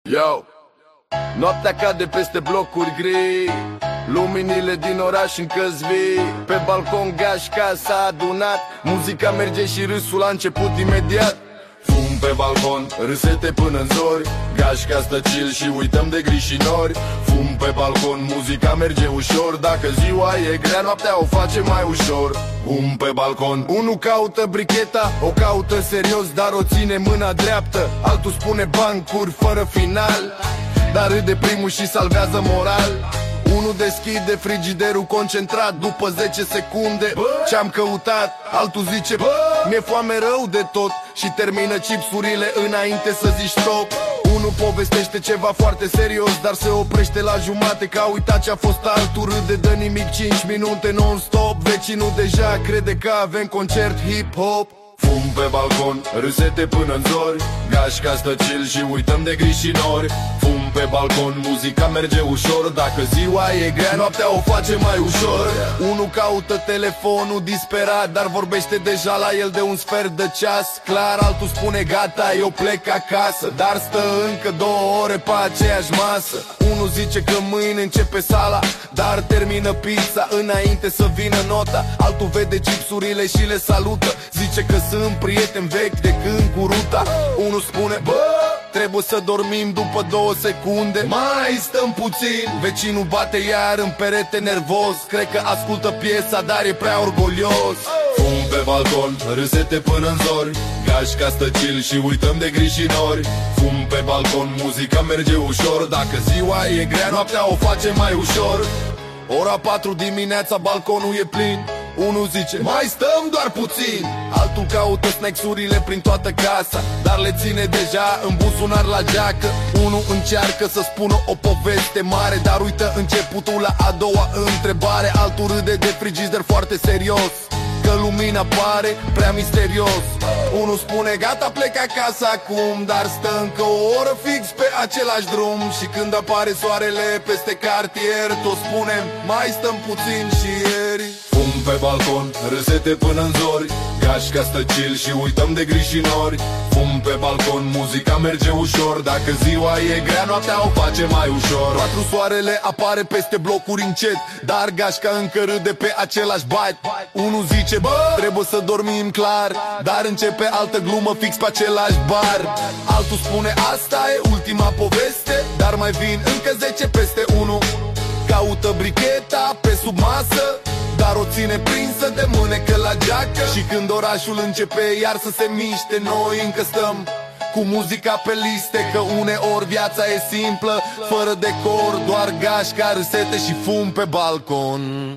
Yo, noaptea cade peste blocuri gri, luminile din oraș încă-s vii. Pe balcon gașca s-a adunat, muzica merge și râsul a început imediat. Fum pe balcon, râsete până în zori, gașca stă chill și uităm de gri și nori. Fum pe balcon, muzica merge ușor, dacă ziua e grea, noaptea o face mai ușor. Fum pe balcon, unul caută bricheta, o caută serios, dar o ține mâna dreaptă. Altul spune bancuri fără final, dar râde primul și salvează moral. Unul deschide frigiderul concentrat după 10 secunde. Ce-am căutat? Altul zice mi-e foame rău de tot și termină chipsurile înainte să zici stop. Unul povestește ceva foarte serios, dar se oprește la jumate că a uitat ce-a fost. Altul râde de nimic 5 minute non-stop. Vecinul deja crede că avem concert hip-hop. Fum pe balcon, râsete până în zori, gașca stă chill și uităm de gri și nori. Fum pe balcon, muzica merge ușor, dacă ziua e grea, noaptea o face mai ușor. Unul caută telefonul disperat, dar vorbește deja la el de un sfert de ceas. Clar, altul spune gata, eu plec acasă, dar stă încă 2 ore pe aceeași masă. Unul zice că mâine începe sala, dar termină pizza înainte să vină nota. Altul vede chipsurile și le salută, zice că sunt prieteni vechi de când cu ruta. Unul spune trebuie să dormim după 2 secunde, mai stăm puțin. Vecinul bate iar în perete nervos, cred că ascultă piesa, dar e prea orgolios. Fum pe balcon, râsete până în zori, gașca stă chill și uităm de gri și nori. Fum pe balcon, muzica merge ușor, dacă ziua e grea, noaptea o face mai ușor. Ora 4 dimineața, balconul e plin. Unul zice mai stăm doar puțin, altul caută snacks-urile prin toată casa, dar le ține deja în buzunar la geacă. Unul încearcă să spună o poveste mare, dar uită începutul la a doua întrebare. Altul râde de frigider foarte serios, că lumina pare prea misterios. Unul spune gata, plec acasă acum, dar stă încă o oră fix pe același drum. Și când apare soarele peste cartier, toți spunem mai stăm puțin și ieri. Fum pe balcon, râsete până în zori, gașca stă chill și uităm de gri și nori. Fum pe balcon, muzica merge ușor, dacă ziua e grea, noaptea o face mai ușor. 4 soarele apare peste blocuri încet, dar gașca încă râde pe același byte. Unul zice trebuie să dormim clar, dar începe altă glumă fix pe același bar. Altul spune asta e ultima poveste, dar mai vin încă 10 peste 1. Caută bricheta pe sub masă, dar o ține prinsă de mânecă la geacă. Și când orașul începe iar să se miște, noi încă stăm cu muzica pe liste. Că uneori viața e simplă, fără decor, doar gașca, râsete și fum pe balcon.